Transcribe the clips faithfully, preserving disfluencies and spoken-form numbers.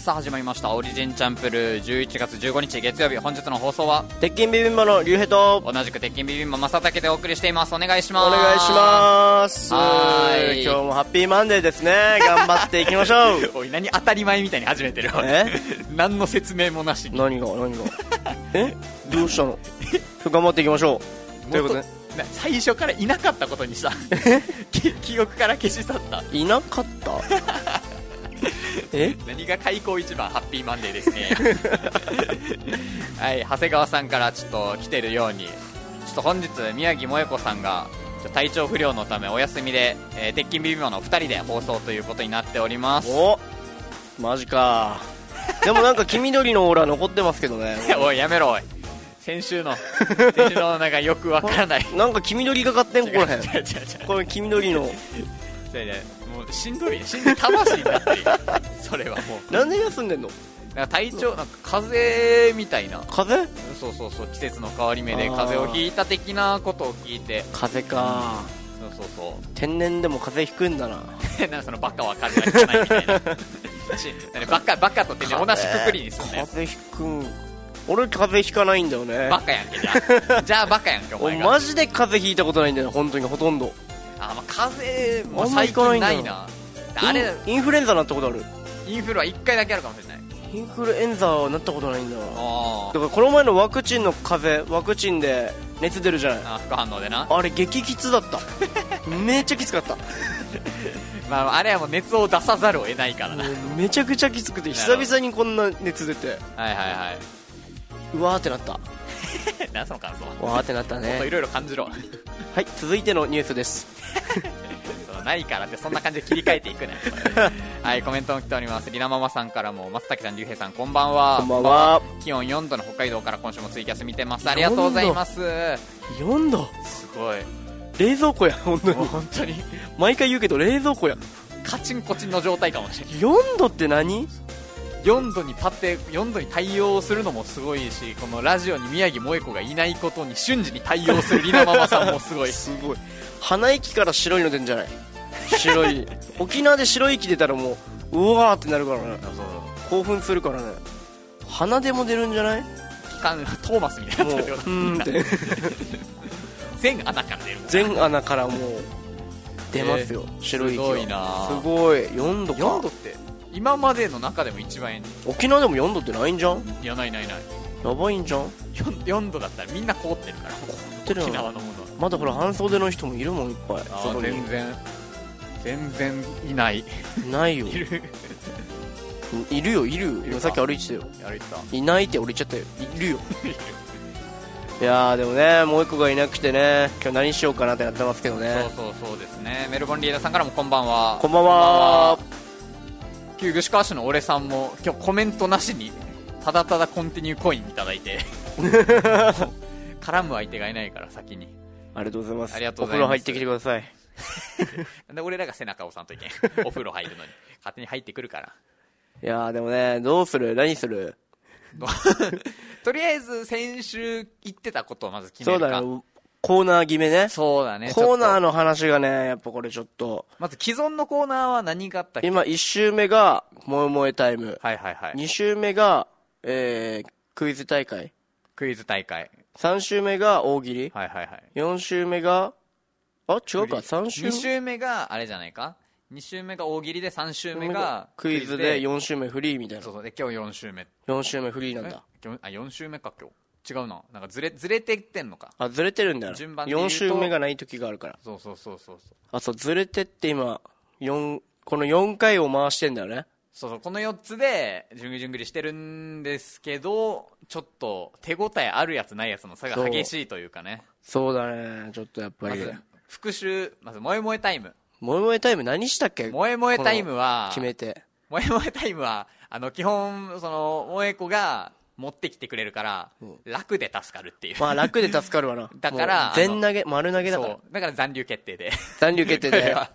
さあ始まりましたオリジンチャンプルーじゅういちがつじゅうごにち月曜日、本日の放送は鉄筋ビビンバの竜兵と同じく鉄筋ビビンバ正竹でお送りしています。お願いします。 お願いします。 はーい、 今日もハッピーマンデーですね。頑張っていきましょう。 おい、何当たり前みたいに始めてる。 え何の説明もなしに。 何が何がえどうしたの頑張っていきましょうということで、ね、 最初からいなかったことにした記憶から消し去った。 いなかったえ何が開口一番ハッピーマンデーですね。はい、長谷川さんからちょっと来てるように、ちょっと本日宮城萌子さんが体調不良のためお休みで、えー、鉄筋ビビンバのふたりで放送ということになっております。 おマジか。でもなんか黄緑のオーラ残ってますけどね。 おいやめろおい、先週の先週のなんかよくわからないなんか黄緑がかってんここらへん。 違う違う違う、 これ黄緑の違う違う、もうしんどい、しんどい魂になってる。それはもうなんで休んでんの。 なんか体調なんか風邪みたいな。 風邪。 そうそうそう、季節の変わり目で風邪をひいた的なことを聞いて。 風邪か。 そうそうそう、 天然でも風邪ひくんだな。 なんかそのバカは風邪はひかないみたいな。バカバカと天然同じくくりにするね。 風邪ひくん。俺風邪ひかないんだよね。 バカやんけ。じゃあじゃあバカやんけお前が。 マジで風邪ひいたことないんだよ本当に。ほとんど。 あ、まあ、風邪も最近ないな。あれインフルエンザなったことある。 インフルはいっかいだけあるかもしれない。 インフルエンザはなったことないんだよ。 あだからこの前のワクチンの風邪、ワクチンで熱出るじゃない。 あ、副反応でな。 あれ激きつだっためっちゃきつかった。 まあ、あれはもう熱を出さざるを得ないからな。 めちゃくちゃきつくて久々にこんな熱出て、 はいはいはい、 うわーってなった。 何その感想。 わーってなったね。 もっといろいろ感じろ。 はい、続いてのニュースです。 ないからってそんな感じで切り替えていくね。はい、コメントも来ております。りなママさんからも、松竹さん、竜兵さん、こんばんは。 こんばんは。 気温よんどの北海道から今週もツイキャス見てます。ありがとうございます。 よんどすごい。 冷蔵庫や。本当に本当に毎回言うけど冷蔵庫や。 カチンコチンの状態かもしれない。 よんどって何。 よんどにパテよんどに対応するのもすごいし、このラジオに宮城萌子がいないことに瞬時に対応するりなママさんもすごい。 すごい。鼻息から白いの出るんじゃない。白い沖縄で白い息出たらもううわーってなるからね。興奮するからね。鼻でも出るんじゃない。 機関トーマスみたいになってるってこと。 うーんって全穴から出る。 全穴からもう出ますよ、えー、白い息が。 すごいな。 すごい。よんどか。 よんどって今までの中でも一番いい。 沖縄でもよんどってないんじゃん。 いや、ないないない。 やばいんじゃん。 よんどだったらみんな凍ってるから。凍ってる。沖縄のものはまだほら半袖の人もいるもんいっぱい。 あ、全然全然いない。 いないよ。 いるいるよいるよ。さっき歩いてたよ。 歩いてた。 いないって俺言っちゃったよ。いるよ。いやーでもね、もう一個がいなくてね、今日何しようかなってなってますけどね。 そうそうそうですね。メルボンリーダーさんからもこんばんは。 こんばんは。 旧具志川市の俺さんも今日コメントなしにただただコンティニューコインいただいて絡む相手がいないから先にありがとうございます。 ありがとうございます。 お風呂入ってきてください。 なんで俺らが背中を押さんといけん。お風呂入るのに勝手に入ってくるから。 いやーでもね、どうする、何する。 とりあえず先週言ってたことをまず決めるか。 そうだよ、コーナー決めね。 そうだね。 コーナーの話がね、やっぱこれちょっと。 まず既存のコーナーは何があったっけ。 今いち週目が萌え萌えタイム。 はいはいはい。 に週目が、えー、クイズ大会。 クイズ大会。 さん週目が大喜利。 はいはいはい。 よん週目が、あ、違うか、さん週目。 に週目があれじゃないか。に週目が大喜利でさん週目がクイズでよん週目フリーみたいな。 そうそう。で今日よん週目。 よん週目フリーなんだ。 あ、よん週目か今日。違うな。なんかずれずれてってんのか。 あ、ずれてるんだよ。 順番で言うとよん週目がない時があるから。 そうそうそうそうそう。 あ、そう、ずれてって今よん、このよんかいを回してんだよね。 そうそう。このよっつで順繰り順繰りしてるんですけど、ちょっと手応えあるやつないやつの差が激しいというかね。 そうだね。ちょっとやっぱり。 まず復習、まず萌え萌えタイム。 萌え萌えタイム何したっけ。 萌え萌えタイムは決めて。 萌え萌えタイムはあの基本その萌え子が持ってきてくれるから、うん、楽で助かるっていう。 まあ楽で助かるわな。 だから全投げ丸投げだから。 そうだから残留決定で。 残留決定で。 はい、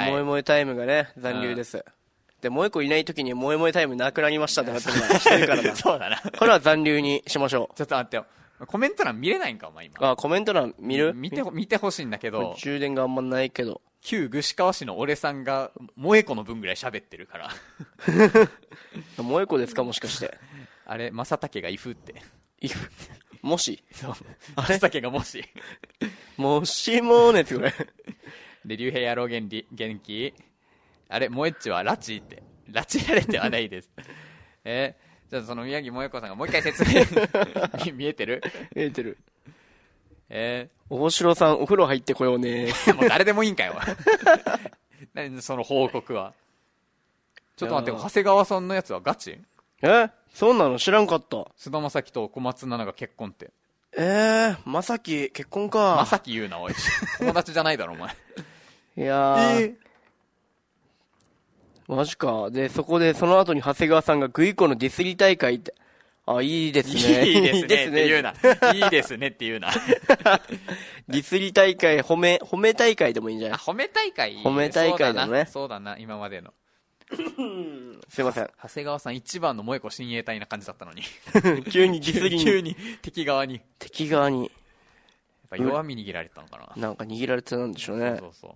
萌え萌えタイムがね残留です。うん、で萌え子いない時に萌え萌えタイムなくなりましたってなってるからしてるからな。 そうだな。 これは残留にしましょう。 ちょっと待ってよ。コメント欄見れないんかお前今。 あ、コメント欄見る？ 見て見てほしいんだけど。 充電があんまないけど。 旧串川市の俺さんが萌子の分ぐらい喋ってるから萌子ですか、もしかして。 あれ正竹がイフってイフもしそう正竹がもしもしもねってこれで竜兵野郎元気元気あれ萌えっちは拉致って拉致られてはないですえー、じゃあその宮城萌子さんがもう一回説明見えてる見えてる。 えー、大城さんお風呂入ってこようねもう誰でもいいんかよ何その報告は。ちょっと待って、長谷川さんのやつはガチ？ えそうなの？知らんかった。 菅田将暉と小松菜奈が結婚って。 えー、まさき結婚か。 まさき言うなおい友達じゃないだろお前いやー、えー、マジか。でそこでその後に長谷川さんがグイコのディスり大会って、あ、いいですねいいですねって言うないいですねって言うなディスり大会、褒め褒め大会でもいいんじゃない？ あ、褒め大会。 褒め大会だね。 そうだな、今までのすいません、 長谷川さん一番の萌子親衛隊な感じだったのに急にディスりに急に敵側に敵側にやっぱ弱み握られてたのかな、 なんか握られてたんでしょうね。 そうそうそう、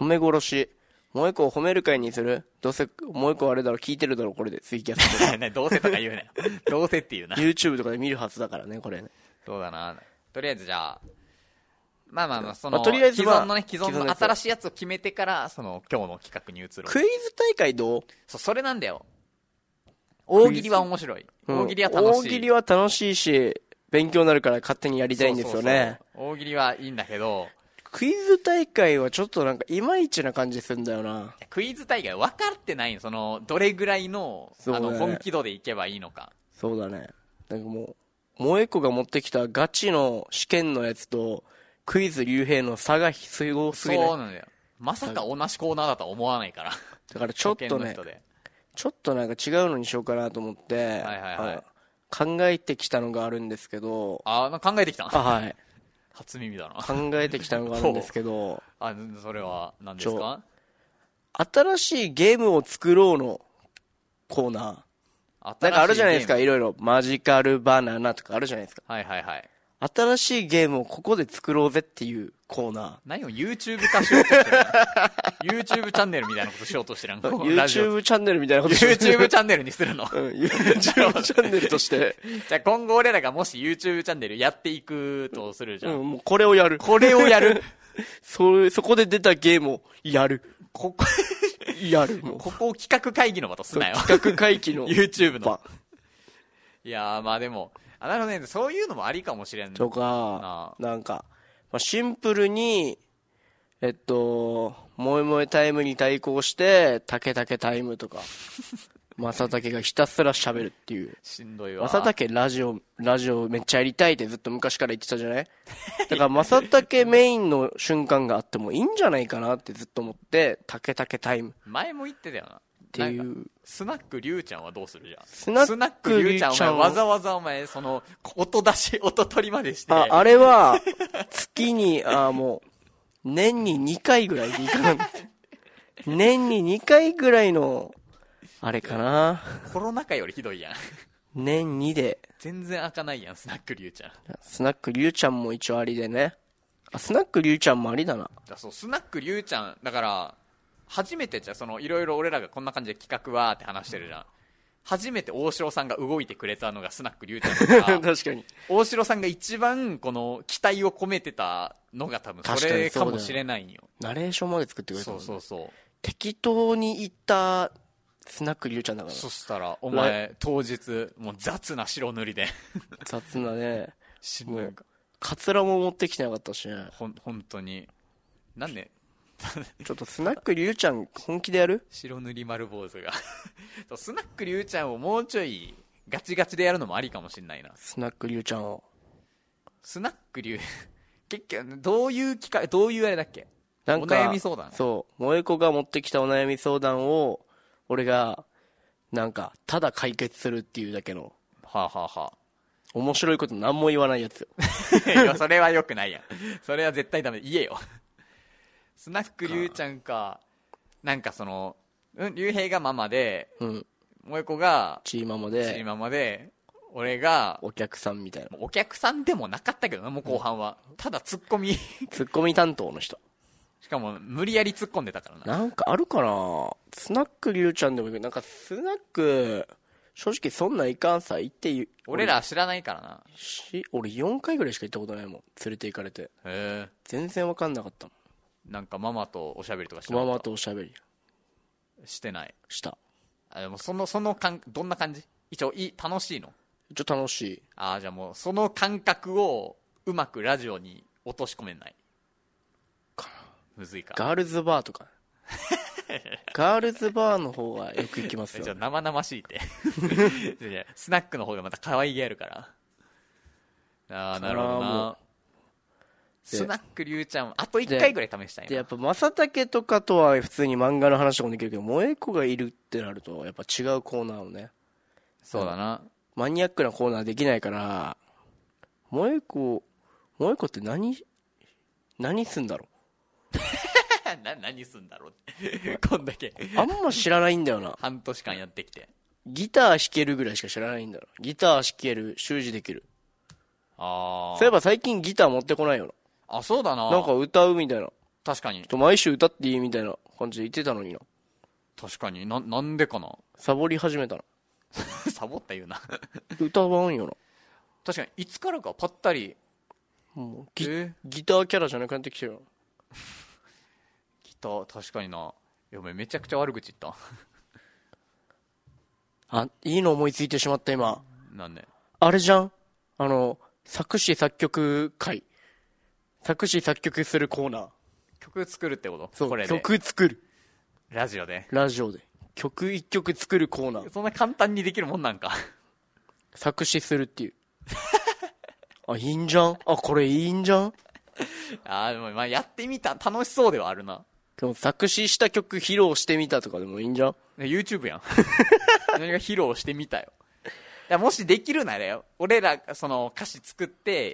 褒め殺し。萌子を褒める会にする？どうせ萌子あれだろ、聞いてるだろこれでツイキャスとかね、どうせとか言うなよどうせって言うな YouTube とかで見るはずだからねこれね。 そうだな。とりあえずじゃあまあまあまあその、 まあ、とりあえず既存のね既存の新しいやつを決めてからその今日の企画に移ろう。 クイズ大会どう？ そう、それなんだよ。大喜利は面白い、うん、大喜利は楽しい。 大喜利は楽しいし勉強になるから勝手にやりたいんですよね。そうそうそう、大喜利はいいんだけどクイズ大会はちょっとなんかいまいちな感じするんだよな。 クイズ大会分かってないの。そのどれぐらい の,、ね、あの本気度でいけばいいのか。 そうだね。なんかもう萌子が持ってきたガチの試験のやつとクイズ竜兵の差がすごすぎない？ そうなんだよ。まさか同じコーナーだとは思わないからだからちょっとねちょっとなんか違うのにしようかなと思って、はいはいはい、考えてきたのがあるんですけど。 ああ、考えてきた。 あ、はい、 初耳だな。 考えてきたのがあるんですけどあ、それは何ですか？ 新しいゲームを作ろうのコーナー。なんかあるじゃないですか、いろいろマジカルバナナとかあるじゃないですか。 はいはいはい。 新しいゲームをここで作ろうぜっていうコーナー。 何を YouTube 化しようとしてるのYouTube チャンネルみたいなことしようとしてるの YouTube チャンネルみたいなことしよう YouTube チャンネルにするの、うん、 YouTube チャンネルとしてじゃあ今後俺らがもし YouTube チャンネルやっていくとするじゃん、 うん、もうこれをやるこれをやるそ, そこで出たゲームをやる。 ここやる。もうここを企画会議の場とすなよ。 企画会議の YouTube の。いやーまあでもあ、なるほどね、そういうのもありかもしれんとかな。なんか、まあ、シンプルにえっと萌え萌えタイムに対抗してタケタケタイムとか正竹がひたすら喋るっていう。 しんどいわ。 正竹ラジオラジオめっちゃやりたいってずっと昔から言ってたじゃないだから正竹メインの瞬間があってもいいんじゃないかなってずっと思って、タケタケタイム前も言ってたよなっていう。 スナックリュウちゃんはどうするじゃん。 スナックリュウちゃんお前わざわざお前その音出し音取りまでして。 ああれは月にあもう年ににかいぐらいでいいかな年ににかいぐらいのあれかな。 コロナ禍よりひどいやん。 年にで全然開かないやん、スナックリュウちゃん。 スナックリュウちゃんも一応ありでね。あ、スナックリュウちゃんもありだな。 だそう、スナックリュウちゃんだから初めてじゃそのいろいろ俺らがこんな感じで企画はって話してるじゃん。初めて大城さんが動いてくれたのがスナックリュウちゃんだから確かに大城さんが一番この期待を込めてたのが多分それかもしれないんよ。 ナレーションまで作ってくれたもんね。 そうそうそう。 適当に言ったスナックリュウちゃんだから。 そしたらお前当日もう雑な白塗りで雑なね。 もうカツラも持ってきてなかったしね。 ほん本当になんでちょっとスナックリュウちゃん本気でやる？ 白塗り丸坊主がスナックリュウちゃんをもうちょいガチガチでやるのもありかもしれないな。 スナックリュウちゃんをスナックリュウ結局どういう機会どういうあれだっけ。なんかお悩み相談。 そう萌子が持ってきたお悩み相談を俺がなんかただ解決するっていうだけのはあはあはあ面白いこと何も言わないやつよいやそれはよくないやん。それは絶対ダメ。言えよスナックリュウちゃんか。なんかそのうん竜兵がママで、うん、萌子がチーママでチーママで俺がお客さんみたいな。 お客さんでもなかったけどなもう後半は、うん、ただツッコミツッコミ担当の人しかも無理やり突っ込んでたからな。 なんかあるかな、スナックりゅうちゃんでもいいけど、なんかスナック正直そんなんいかんさ、行って言う俺ら知らないからな。 し俺よんかいぐらいしか行ったことないもん、連れて行かれて。 へえ。 全然わかんなかったもなんかママとおしゃべりとかしてん。 なかった？ ママとおしゃべりしてない。 した。 あ、でもそのその感どんな感じ？一応いい楽しいの？ ちょっと楽しい。 ああ、じゃあもうその感覚をうまくラジオに落とし込めないかむずいか。 ガールズバーとかガールズバーの方がよく行きますよ。 じゃあ生々しいっていやスナックの方がまた可愛げあるから。ああ、なるほどな。スナックりゅうちゃんあといっかいぐらい試したいな。 でやっぱ正竹とかとは普通に漫画の話とかもできるけど、萌子がいるってなるとやっぱ違うコーナーをね、 そうだな。 マニアックなコーナーできないから、萌子萌子って何何すんだろな何すんだろうってこんだけう。あんま知らないんだよな。 半年間やってきて。 ギター弾けるぐらいしか知らないんだろ。ギター弾ける、習字できる。 ああ。 そういえば最近ギター持ってこないよあ、そうだな。 な。なんか歌うみたいな。 確かに。 と毎週歌っていいみたいな感じで言ってたのにな。 確かにな、なんでかな。 サボり始めたな。 サボった言うな歌わんよな。 確かにいつからかパッタリ。 もうギ、 えギターキャラじゃなくなってきてるよ。 ギター確かにな。いや、お前めちゃくちゃ悪口言っあ、いいの思いついてしまった今。 た。なんで？ あれじゃん、あの、作詞作曲会。作詞作曲するコーナー。 曲作るってこと？ そう、 これで曲作る。 ラジオでラジオで。曲一曲作るコーナー。 そんな簡単にできるもんなんか作詞するっていう。あ、いいんじゃん、あ、これいいんじゃん。 ああ、でもまあやってみた楽しそうではあるな。 でも作詞した曲披露してみたとかでもいいんじゃん。 YouTube やん何が披露してみたよ。いやもしできるならよ、俺らその歌詞作って、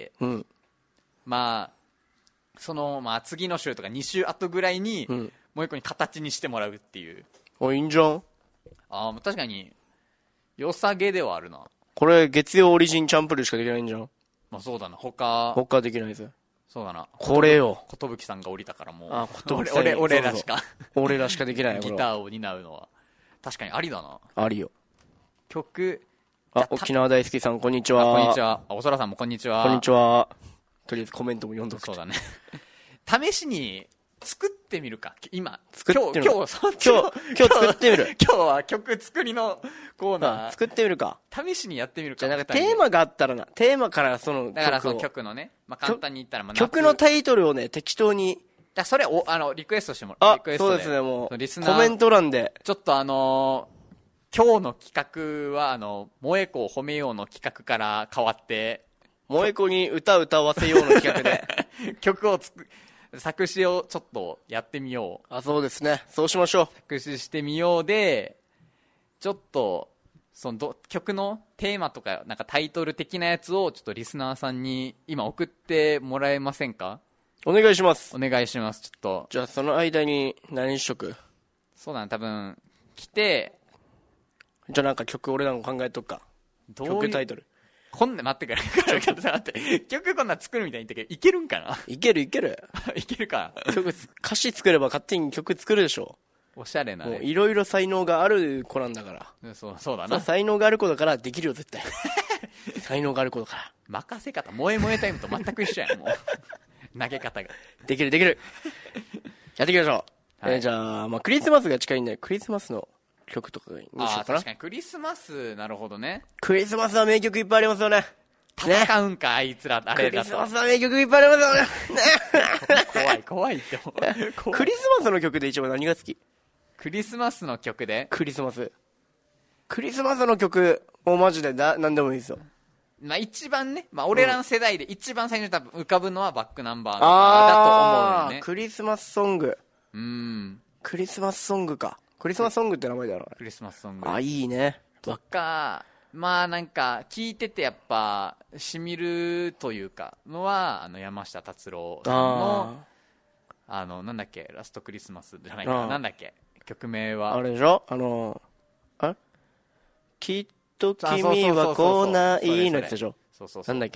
うん。 まあそのまあ次の週とかに週後ぐらいに、 んもう一個に形にしてもらうっていう。 あ、いいんじゃん。 ああ、確かに良さげではあるな。 これ月曜オリジンチャンプルーしかできないんじゃん。 まあそうだな。他他できないぜ。 そうだな。 これよ。 寿さんが降りたからもう。 あ、 俺寿さんに俺俺らしか俺らしかできない。 ギターを担うのは確かにありだな。 ありよ。 曲。 あ、沖縄大好きさんこんにちあ、 は。 こんにちは。あ、おそらさんもこんにちは。 こんにちは。とりあえずコメントも読んどくと。 そうだね試しに作ってみるか今。 作ってみる今日今日そっちの今日今日作ってみる。 今日は曲作りのコーナー作ってみるか。 試しにやってみるか。 じゃあなんか二人でテーマがあったらな、テーマからその曲を、 だからその曲のね、まあ、簡単に言ったら、まあ、 曲のタイトルをね適当に。 だそれをあのリクエストしてもらう。 あリクエストそうですね、もうリスナーコメント欄でちょっとあのー、今日の企画はあの萌え子を褒めようの企画から変わって萌え子に歌歌わせようの企画で曲をつく作詞をちょっとやってみよう。 あ、そうですね、そうしましょう。 作詞してみようで、ちょっとそのど曲のテーマとかなんかタイトル的なやつをちょっとリスナーさんに今送ってもらえませんか？ お願いします。 お願いします。ちょっとじゃあその間に何しとく？ そうだね、多分来て、 じゃあなんか曲俺らも考えとくか。 どういう曲タイトルこんな待ってくれちょっと待って曲こんな作るみたいに言ったけどいけるんかな？ いけるいけるいけるか。 曲歌詞作れば勝手に曲作るでしょ。 おしゃれなね。 もういろいろ才能がある子なんだから。 うんそうそうだそうな。 才能がある子だからできるよ絶対才能がある子だから任せ方萌え萌えタイムと全く一緒やんもう投げ方が。 できるできるやっていきましょう、 はいえーじゃあ、まあ、クリスマスが近いんでクリスマスの曲とかにしようああかな。 確かにクリスマス、なるほどね。 クリスマスは名曲いっぱいありますよね。 戦うんか、あいつらあクれだとリスマスは名曲いっぱいありますよね怖い怖いってもう怖い。 クリスマスの曲で一番何が好き？ クリスマスの曲で、 クリスマスクリスマスの曲もうマジでだ何でもいいですよ。 まあ一番ね、まあ俺らの世代で一番最初に多分浮かぶのはバックナンバーとかあだと思うよーね。 クリスマスソング。 うーん。 クリスマスソングか。クリスマスソングって名前だろクリスマスソング。 あ、いいね。 とか、まあなんか聞いててやっぱしみるというかのはあの山下達郎さんのああのなんだっけラストクリスマスじゃないかあーな、なんだっけ曲名あはあれでしょ、あのあきっと君あそうそうそうそうは来ないのやつでしょ。 そうそうそうなんだっけ。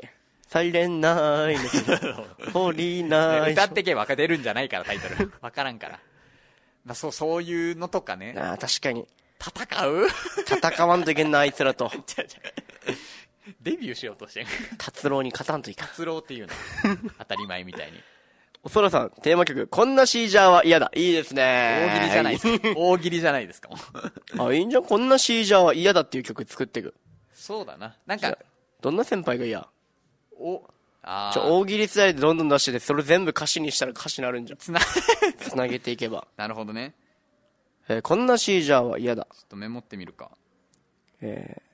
サイレンナイトホーリーナイト歌ってけば出るんじゃないからタイトルわからんから、まあ、そうそういうのとかね。 ああ確かに戦う戦わんといけんなあいつらとちゃちゃデビューしようとしてん達郎に勝たんといかん。 達郎っていうの当たり前みたいに。 おそらさんテーマ曲こんなシージャーは嫌だ。いいですね。 大喜利じゃないですか大喜利じゃないですかあ、いいんじゃん。こんなシージャーは嫌だっていう曲作っていく。 そうだな。なんかどんな先輩が嫌？ おあちょ大喜利スタイルでどんどん出しててそれ全部歌詞にしたら歌詞になるんじゃん。 つなつなげていけばなるほどね。 えーこんなシージャーは嫌だ。 ちょっとメモってみるか。 えー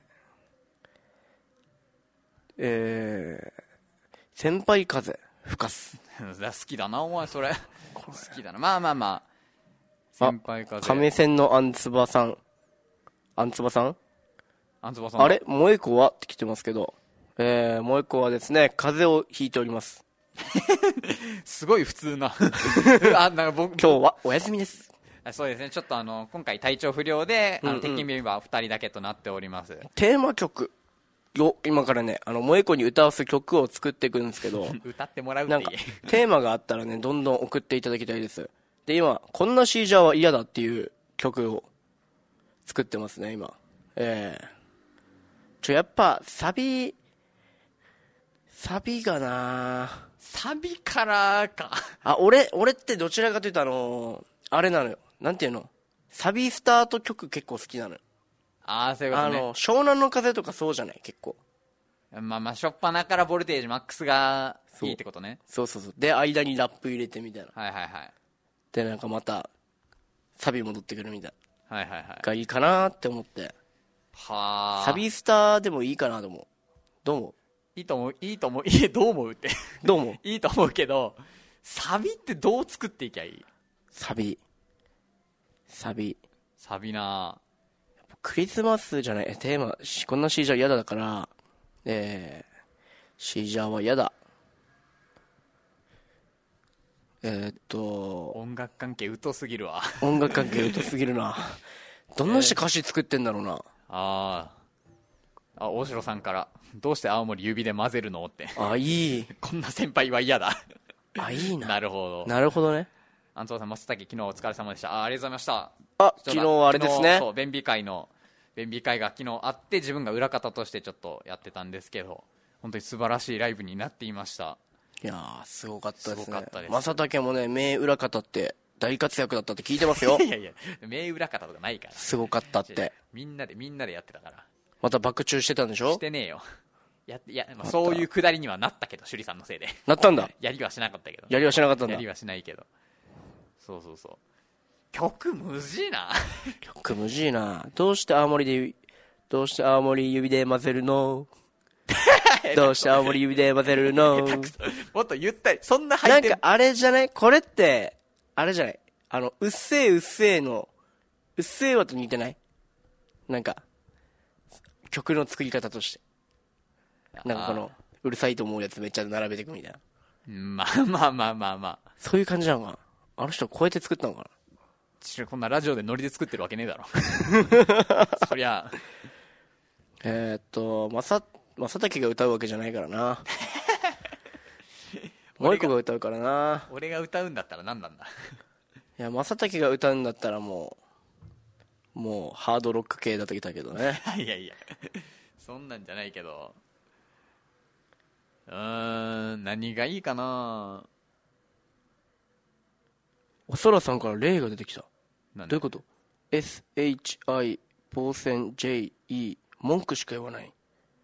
えー先輩風吹かす。 好きだなお前それ好きだな。まあまあまあ先輩風亀仙のあんつばさんあんつばさんあんつばさんあれ萌え子はって来てますけど、えー、萌え子はですね風邪をひいております。 すごい普通なあなんか僕今日はお休みです。 そうですね。ちょっとあの今回体調不良で、 うんうん、 あの鉄筋メンバーふたりだけとなっております。 テーマ曲よ今からねあの萌え子に歌わす曲を作っていくんですけど歌ってもらうっていい。 なんかテーマがあったらねどんどん送っていただきたいです。で今こんなシージャーは嫌だっていう曲を作ってますね今。えー、ちょやっぱサビサビがなサビからかあ俺俺ってどちらかというとあのー、あれなのよなんていうのサビスタート曲結構好きなのよ。 ああそういうことね。 あの湘南の風とかそうじゃない結構。 まあまあ初っ端からボルテージマックスがいいってことね。 そうそうそうで間にラップ入れてみたいな。 はいはいはいでなんかまたサビ戻ってくるみたいなはいはいはいがいいかなって思って。 はあサビスターでもいいかなと思う。どう思う？ いいと思ういいと思ういいどう思うってどう思う？ いいと思うけどサビってどう作っていきゃいい？ サビサビサビなクリスマスじゃないテーマこんなシージャー嫌だだからえー、シージャーは嫌だ。えー、っと音楽関係疎すぎるわ音楽関係疎すぎるなどんなして歌詞作ってんだろうな。 あーあ大城さんからどうして青森指で混ぜるのってあいいこんな先輩は嫌だあいいななるほど。 なるほどね。 あんつばさん、松崎昨日お疲れ様でした。あありがとうございました。 あ昨日あれですね。 そう便秘会の便秘会が昨日あって自分が裏方としてちょっとやってたんですけど本当に素晴らしいライブになっていました。 いやーすごかったですね。 すごかったです。 正竹もね名裏方って大活躍だったって聞いてますよいやいや名裏方とかないからすごかったってみんなでみんなでやってたから。 また爆注してたんでしょ？ してねえよやいや、まあ、そういうくだりにはなったけど趣里さんのせいでなったんだやりはしなかったけどやりはしなかったんだ。 やりはしないけどそうそうそう曲むずいな曲むずいな。どうして青森でどうして青森指で混ぜるのどうして青森指で混ぜるのもっと言ったりそんな入ってるなんかあれじゃないこれってあれじゃないあのうっせえうっせえのうっせえわと似てない？なんか曲の作り方としてなんかこのうるさいと思うやつめっちゃ並べていくみたいな。 まあまあまあまあまあそういう感じなのかな。あの人こうやって作ったのかな。 こんなラジオでノリで作ってるわけねえだろそりゃえー、っと正正竹が歌うわけじゃないからなもう一個が歌うからな。 俺が歌うんだったら何なんだいや正竹が歌うんだったらもうもうハードロック系だったけどねいやいやそんなんじゃないけどうーん何がいいかな。 おそらさんから例が出てきた。 なんどういうこと？ エスエイチアイ ポーセン ジェイイー 文句しか言わない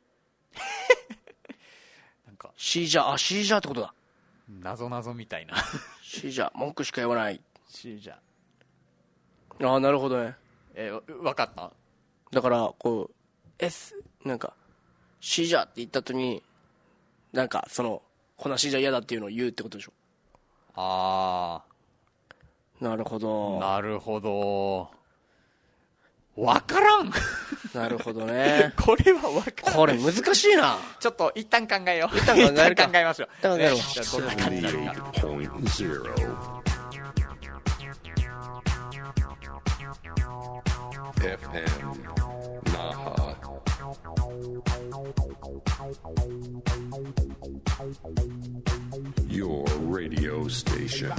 なんかシージャーあシージャーってことだ。 謎謎みたいなシージャー文句しか言わない。 シージャああなるほどね。 えー、分かった。 だからこう S なんかシージャーって言った後になんかそのこんなシージャー嫌だっていうのを言うってことでしょ。 ああなるほどなるほど分からんなるほどねこれは分からん。 これ難しいな。 ちょっと一旦考えよう。 一旦考えるか一旦考えましょう。 一旦考えるわねじゃあどんな感じになるか。 エフエム 那覇 station.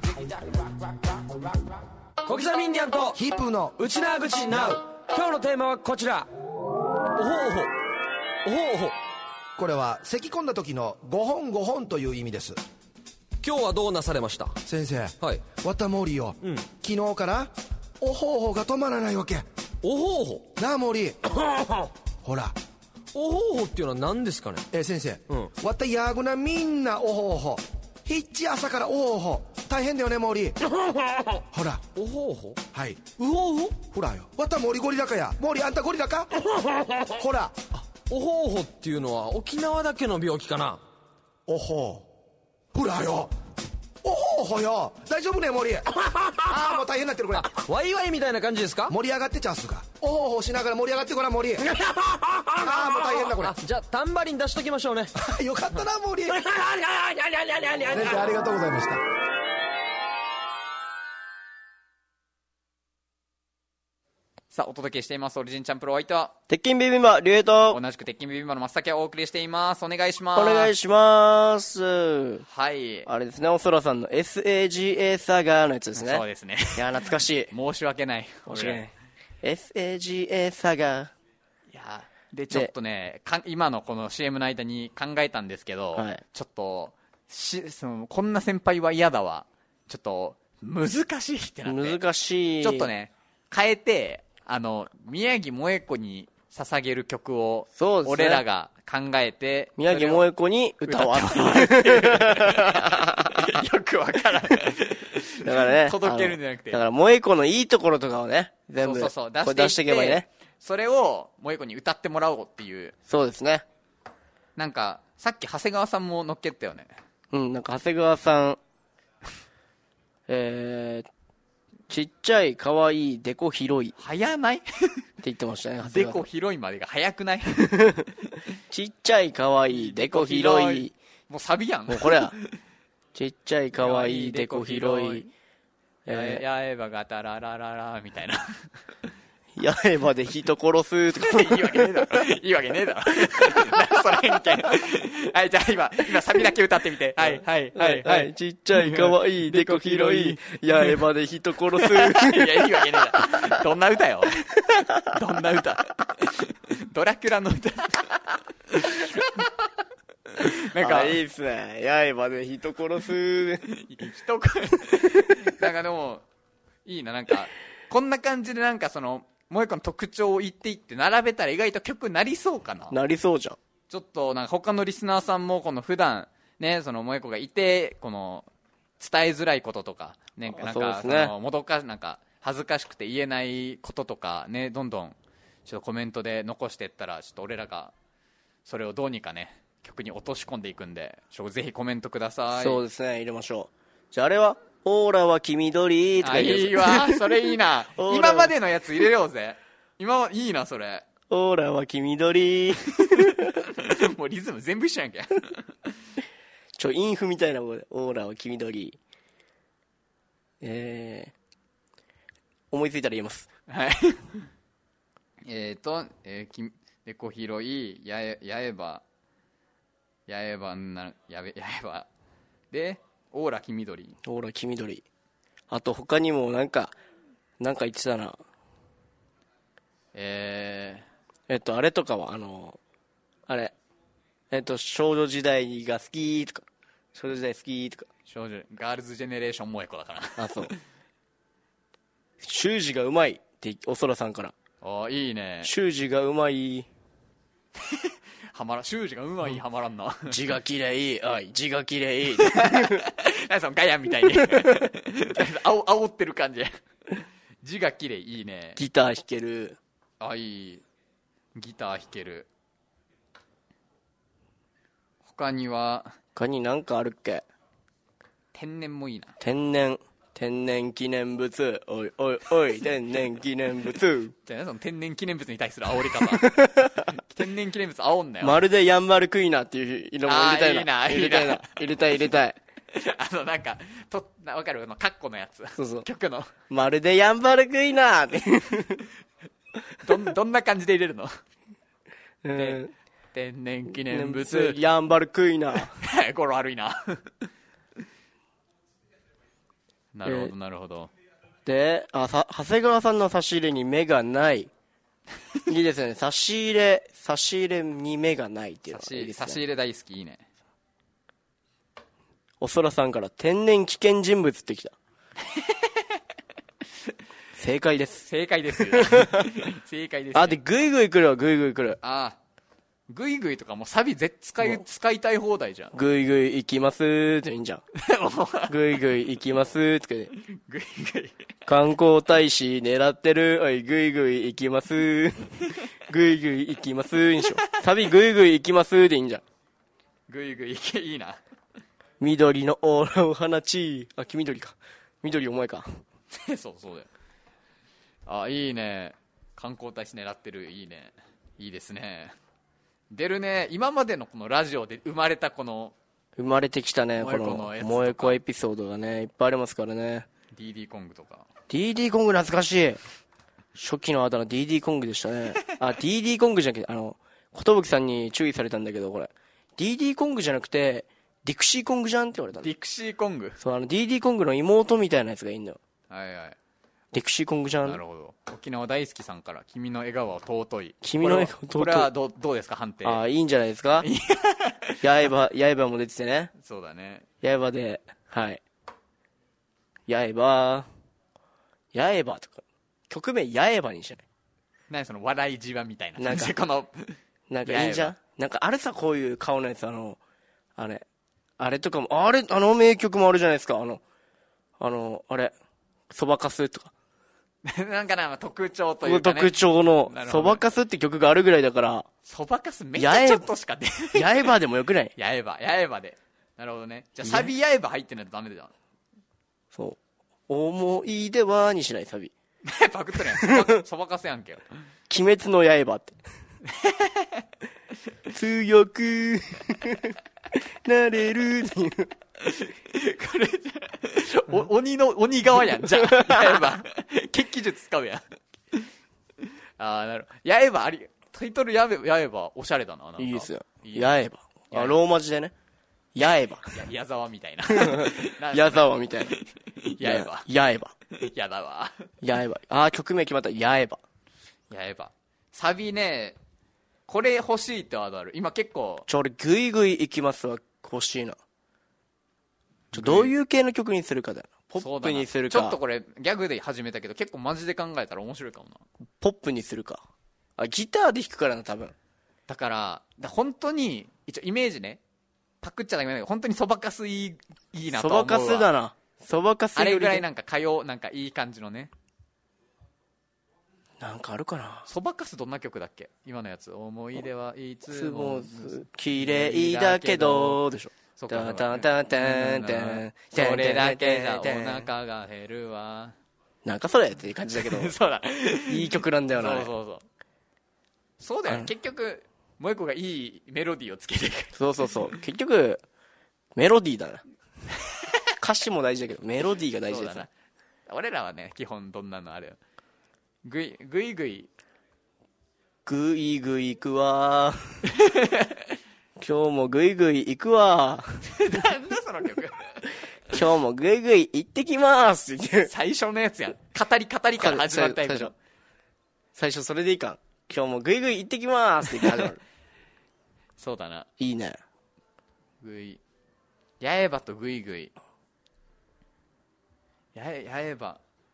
小刻みインディアンとヒープーのウチナー口ナウ。今日のテーマはこちら。おほおほおほおほ。 これは咳込んだ時のごほんごほんという意味です。 今日はどうなされました？ 先生、 はい、 わたモーリーよ、うん、昨日からおほおほが止まらないわけ。 おほおほなあモーリーほらおほおほっていうのは何ですかね？ えー、先生、うん、わたやぐなみんなおほおほひっち朝からおほおほ大変だよねモーリーほらおほおほはいうほうほほらよわたモーリーゴリラかやモーリーあんたゴリラかほらおほおほっていうのは沖縄だけの病気かな？ おほほらよおほおほよ大丈夫ねモーリーああもう大変になってるこれ。 ワイワイみたいな感じですか？ 盛り上がってちゃうすがおほおほしながら盛り上がってごらんモーリーああもう大変だこれ。 じゃあタンバリン出しときましょうねよかったなモーリー先生ありがとうございました。 さあお届けしていますオリジンチャンプロお相手は鉄筋ビビンバリュウと同じく鉄筋ビビンバの松崎をお送りしています。お願いします。 お願いします。 はい、 あれですね、おそらさんの エスエージーエー サガのやつですね。 そうですね。 いや懐かしい。 申し訳ない申し訳ない エスエージーエー サガ。 いやでちょっとねか今のこの シーエム の間に考えたんですけど、はい、ちょっとしそのこんな先輩は嫌だわ、ちょっと難しいってなって、 難しい。 ちょっとね変えて、あの宮城萌子に捧げる曲を、ね、俺らが考えて宮城萌子に歌わすよくわからんだからね届けるんじゃなくて、 だから萌子のいいところとかをね全部そうそうそうこれ出していけばいいね。 それを萌子に歌ってもらおうっていう。 そうですね。 なんかさっき長谷川さんも乗っけたよね。 うんなんか長谷川さんえーちっちゃいかわいいデコ広い早ないって言ってましたね。 デコ広いまでが早くないちっちゃいかわいいデコ広い、 もうサビやんもうこれやちっちゃいかわいいデコ広い、 えー、やえばがたららららみたいなやえばで人殺すとかいいわけねえだろいいわけねえだろそれ偏見はいじゃあ今今サビだけ歌ってみてはいはいはいはい、 ちっちゃいかわいいデコ広いやえばで人殺すいやいいわけねえだどんな歌よどんな歌ドラキュラの歌なんかいいっすね。やえばで人殺す人なんかでもいいな、なんかこんな感じでなんかその萌子の特徴を言っていって並べたら意外と曲になりそうかな。 なりそうじゃん。 ちょっとなんか他のリスナーさんもこの普段ねその萌子がいてこの伝えづらいこととかねなんかそのもどかなんか恥ずかしくて言えないこととかねどんどんちょっとコメントで残していったらちょっと俺らがそれをどうにかね曲に落とし込んでいくんでちょぜひコメントください。 そうですね入れましょう。じゃああれはオーラは黄緑とか言う。 いいわそれいいな今までのやつ入れようぜ今はいいなそれ。 オーラは黄緑もうリズム全部一緒やんけちょインフみたいなもんでオーラは黄緑えー、思いついたら言いますはいえーと、えー、きでこ広いやえやえばやえばなやべやえばでオーラ黄緑オーラ黄緑あと他にもなんかなんか言ってたなえー、えっとあれとかはあのあれえっと少女時代が好きとか少女時代好きとか少女ガールズジェネレーション萌子だからあそう習字がうまいっておそらさんからあいいね習字がうまいはまら習字がうまいはまらんな字がきれいあい字がきれい何そのガヤンみたいにあお煽ってる感じ字がきれいいいね。 ギター弾けるあいいギター弾ける。他には他に何かあるっけ。 天然もいいな。 天然天然記念物おいおいおい天然記念物じゃあその天然記念物に対する煽り方天然記念物煽んなよ。 まるでヤンバルクイナっていう色も入れたいな。 いいな入れたいな入れたい入れたいあのなんかとわかるのカッコのやつ。 そうそう曲のまるでヤンバルクイナってどんどんな感じで入れるの。 うん天然記念物ヤンバルクイナ語呂悪いななるほどなるほど。 で、あ、さ、長谷川さんの差し入れに目がない。いいですね。差し入れ、差し入れに目がないっていうの差しがいいですね。 差し入れ大好き、いいね。 おそらさんから天然危険人物ってきた。正解です。 正解です正解です、ね、 あ、で、ぐいぐい来るわ、ぐいぐい来る。 ああ、ぐいぐいとかもうサビ絶使い使いたい放題じゃん。 ぐいぐい行きますーっていいんじゃん。ぐいぐい行きますーって。 ぐいぐい観光大使狙ってる。おい、ぐいぐい行きますー。ぐいぐい行きますーにしよう。サビぐいぐい行きますーでいいんじゃん。 ぐいぐい行け、いいな。 緑のオーラを放ち。あ、黄緑か。緑お前か。 そうそうだよ。あ、いいね。観光大使狙ってる。いいね。いいですね。出るね。今までのこのラジオで生まれたこの生まれてきたね、この萌え子エピソードがねいっぱいありますからね。 ディーディー コングとか。 ディーディー コング懐かしい。初期のあだ名 ディーディー コングでしたね。あ、 ディーディー コングじゃなくて、あの寿さんに注意されたんだけど、これ ディーディー コングじゃなくてディクシーコングじゃんって言われたの。 ディクシーコング。 そう、あの ディーディー コングの妹みたいなやつがいんのよ。 はいはい。 ディクシーコングじゃん。 なるほど。沖縄大好きさんから君の笑顔は尊い。 君の笑顔尊い。 これはどうどうですか、判定。 ああ、いいんじゃないですか。刃刃も出ててね。 そうだね。 刃で、はい。刃刃とか曲名刃にしない。 何その笑いじわみたいな。 なんかこのなんかいいんじゃん。なんかあれさ、こういう顔のやつ、あのあれあれとかも、あれあの名曲もあるじゃないですか。あのあのあれそばかすとかなんかな、特徴というか、ね、 特徴のそばかすって曲があるぐらいだから、 そばかすめっちゃちょっとしか出ない。刃でもよくない？ 刃刃で。なるほどね。じゃあサビ刃入ってないとダメだよ。 そう、思い出はにしない。サビパクっとるやん。そばかすやんけよ。 鬼滅の刃って強くなれるっていう。 これじゃお鬼の鬼側やん。じゃあ刃血気術使うやん。ああ、なるほど。刃あり、タイトル刃刃おしゃれだな。なんかいいですよ。 いい刃、あ、ローマ字でね。刃矢沢みたいな。 矢沢みたいな。 刃刃やだわ。 刃。ああ、曲名決まった。刃刃。サビね、これ欲しいってワードある。今結構ちょ、俺グイグイ行きますわ。欲しいな。ちょ、どういう系の曲にするかだよ。ポップにするか。 ちょっとこれギャグで始めたけど結構マジで考えたら面白いかもな。 ポップにするか。あ、ギターで弾くからな、多分。 だからだ本当に一応イメージね、パクっちゃダメだけど本当にそばかすいいいいなと思うわ。 そばかすだな。そばかすよりあれぐらいなんか歌謡なんかいい感じのね。 なんかあるかな。 そばかすどんな曲だっけ今のやつ。思い出はいつも綺麗だけどでしょ。 そうか、 タンタンタンタンタン、 それだけじゃお腹が減るわ。 なんかそれっていう感じだけどそうだ、 いい曲なんだよな。 そうそうそうそうだよ、結局萌子がいいメロディーをつけていく。 そうそうそう、結局メロディーだな歌詞も大事だけどメロディーが大事ですね。 俺らはね基本どんなのあるよ。ぐいぐいぐいぐいぐい行くわ今日もぐいぐい行くわなんだその曲今日もぐいぐい行ってきますって言う。 最初のやつやん。語り語りから始まったやつ。 最初それでいいかん。今日もぐいぐい行ってきますって言って始まるそうだな。 いいね。 ぐい八重歯とぐいぐい八重歯。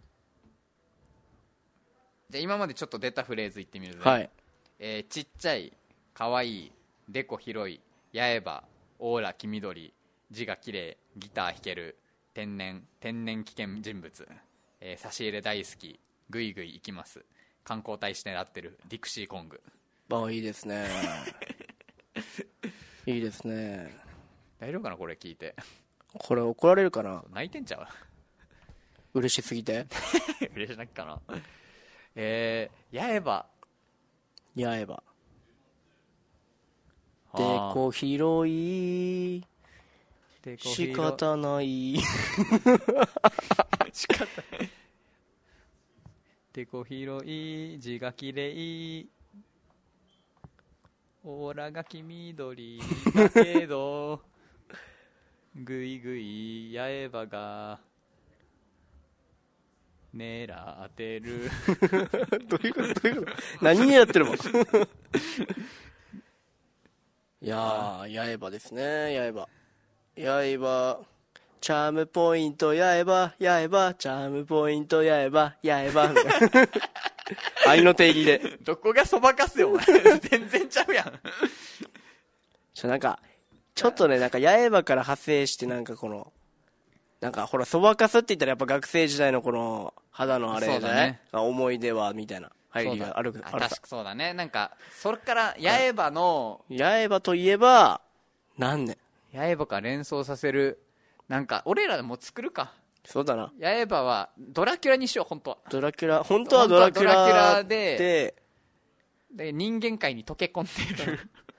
じゃあ今までちょっと出たフレーズ言ってみるぜ。 はい。 えー、ちっちゃいかわいいでこ広い八重歯オーラ黄緑字がきれいギター弾ける天然天然危険人物、えー、差し入れ大好きぐいぐい行きます観光大使狙ってるディクシーコング。 あ、いいですねいいですね。 大丈夫かなこれ聞いて。 これ怒られるかな。 泣いてんちゃう嬉しすぎて嬉しなっかな。えー、八重歯八重歯でこ広い仕方ない仕方ないでこ広い字がきれいオーラが黄緑だけどぐいぐい八重歯が狙ってるどういうことどういうこと何やってるもんいやー刃ですね。刃刃チャームポイント刃刃チャームポイント刃刃みたいな愛の定義でどこがそばかすよお前全然ちゃうやんちょなんかちょっとねなんか刃から派生してなんかこのなんかほらそばかすって言ったらやっぱ学生時代のこの肌のあれじゃない、ね、思い出はみたいな入りがあるあある確かそうだね。なんかそれから刃の刃といえば何年刃から連想させるなんか俺らも作るか。 そうだな。 刃はドラキュラにしよう。本当はドラキュラ本当はドラキュラドラキュラででで人間界に溶け込んでる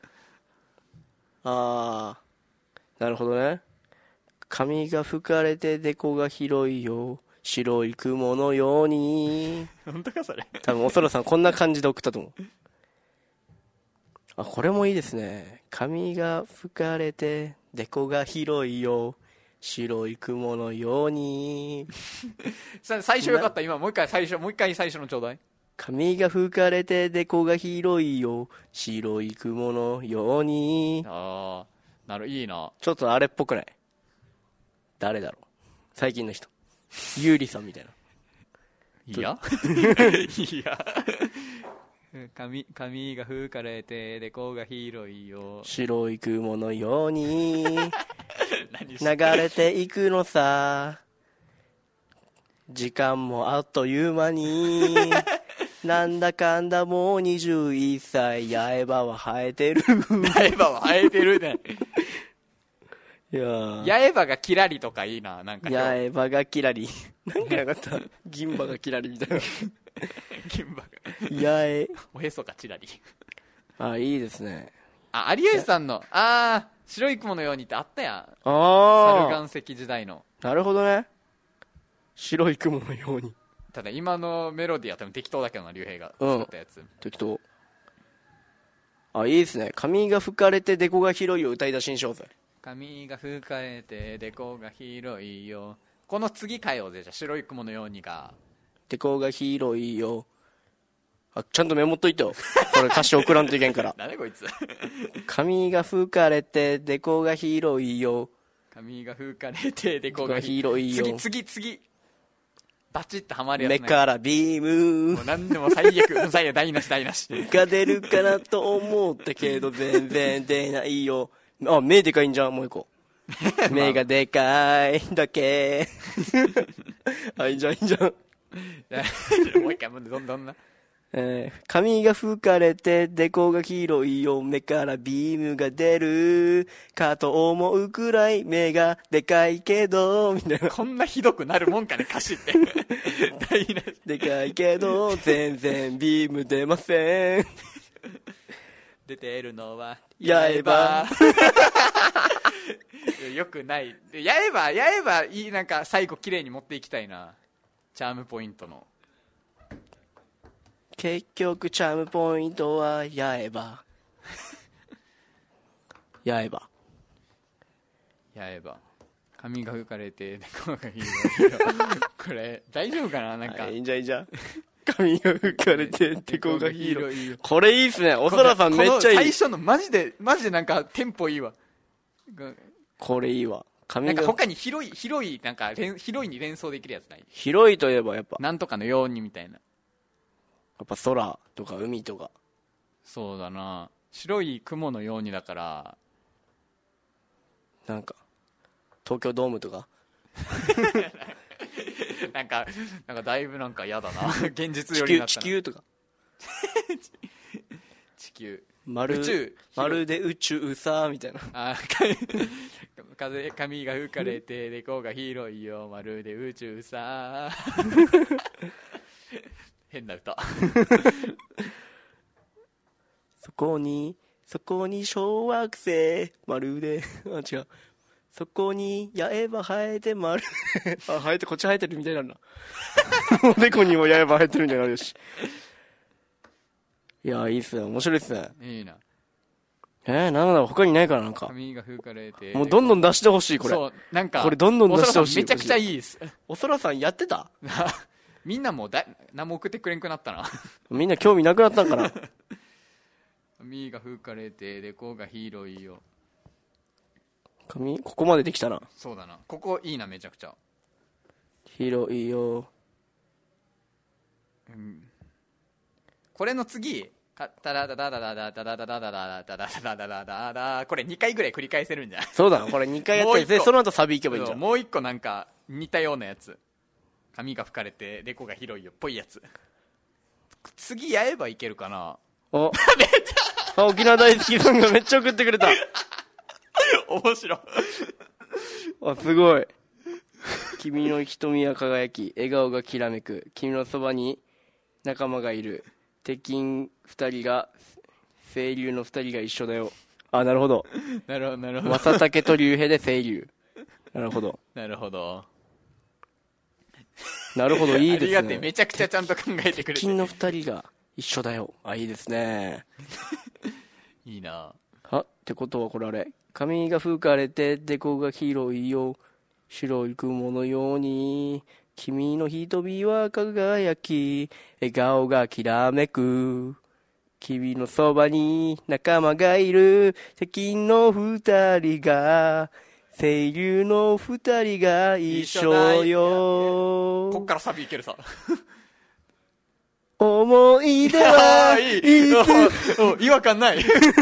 ああなるほどね。髪が吹かれてデコが広いよ白い雲のように本当かそれ。 多分おそらさんこんな感じで送ったと思う。あこれもいいですね。髪が吹かれてデコが広いよ白い雲のようにさ最初よかった。今もう一回最初もう一回最初のちょうだい。 髪が吹かれてデコが広いよ白い雲のように。 ああなるいいな。 ちょっとあれっぽくない？誰だろう最近の人。ゆうりさんみたいな。 いやいや髪髪が吹かれてデコが広いよ白い雲のように流れていくのさ時間もあっという間になんだかんだもうにじゅういっさい刃は生えてる刃は生えてるねいや刃がキラリとかいいな。なんか刃がキラリなんかなかった銀歯がキラリみたいな銀歯が八重おへそがチラリ。 あいいですね。 あ有吉さんのああ白い雲のようにってあったやん。 ああ猿岩石時代の。 なるほどね。白い雲のように。 ただ今のメロディーは多分適当だけどな竜兵が作ったやつ、うん、 適当。あいいですね。髪が吹かれてデコが広いを歌い出しにしようぜ。 髪が吹かれてデコが広いよ。この次変えようぜ。じゃあ白い雲のようにがデコが広いよ。あちゃんとメモっといてよこれ歌詞送らんといけんから誰こいつ髪が吹かれてデコが広いよ髪が吹かれてデコが広いよ次次次バチッとハマるやつ、ね、 目からビームもう何でも最悪最悪台無し台無しが出るかなと思ったけど全然出ないよ。あ目でかいんじゃんもう一個目がでかいだけあいいじゃんいいじゃんもう一回もうどんどんな、 えー、髪が吹かれてデコが広いよ目からビームが出るかと思うくらい目がでかいけどみたいな。 こんなひどくなるもんかね歌詞って台無しでかいけど全然ビーム出ません出てるのは刃よくない刃刃いい。なんか最後綺麗に持っていきたいな。チャームポイントの結局チャームポイントは刃刃刃髪が吹かれてデコが広いよこれ大丈夫かな。なんか、 はい、いいんじゃんいいんじゃん髪が吹かれてデコが広いよ。これいいっすね。おそらさんめっちゃいい。 最初のマジでマジでなんかテンポいいわ。 これいいわ。髪がなんか他に広い広いなんか広いに連想できるやつない？ 広いといえばやっぱなんとかのようにみたいな。 やっぱ空とか海とか。 そうだな。白い雲のようにだからなんか東京ドームとかなんかなんかだいぶなんか嫌だな現実よりになったな。 地球とか地球まる宇宙まるで宇宙さみたいな。 あ風髪が吹かれてデコが広いよまるで宇宙さ変な歌そこにそこに小惑星まるであ違うそこに八重歯生えてまるあ生えてこっち生えてるみたいなんだおでこにも八重歯生えてるみたいになるし。いやいいっすね。面白いっすね。 いいな。 えー、なんだろう他にないかな。なんか髪が吹かれてもうどんどん出してほしいこれ。 そうなんかこれどんどん出してほしい。 めちゃくちゃいいです。 おそらさんやってたみんなもうだ何も送ってくれんくなったな。 みんな興味なくなったんかな。 髪が吹かれてレコが広いよ。 髪ここまでできたな。 そうだな、ここいいな、めちゃくちゃ広いよ。 うん、これの次かタラダダダダダダダダダダダダダダダダダダ、これにかいぐらい繰り返せるんじゃない？ そうだな、これにかいやってでその後サビ行けばいいんじゃん。 もう一個なんか似たようなやつ、髪が吹かれてレコが広いよっぽいやつ、次やればいけるかな。 おあ、沖縄大好きさんがめっちゃ送ってくれた。 面白い。 あ、すごい。君の瞳は輝き、笑顔がきらめく、君のそばに仲間がいる、敵二人が清流の二人が一緒だよ。あ、なるほど。 なるほどなるほど。 正竹と竜兵で清流。なるほど。 なるほど。 なるほど、いいですね。 ありがてえ、めちゃくちゃちゃんと考えてくれて。 敵の二人が一緒だよ。あ、いいですね。 いいな。 はってことはこれあれ、髪が吹かれてデコが広いよ、白い雲のように君の瞳は輝き、笑顔がきらめく、君のそばに仲間がいる、敵の二人が清流の二人が一緒よ。 こっからサビいけるさ。 思い出はいいい違和感ない。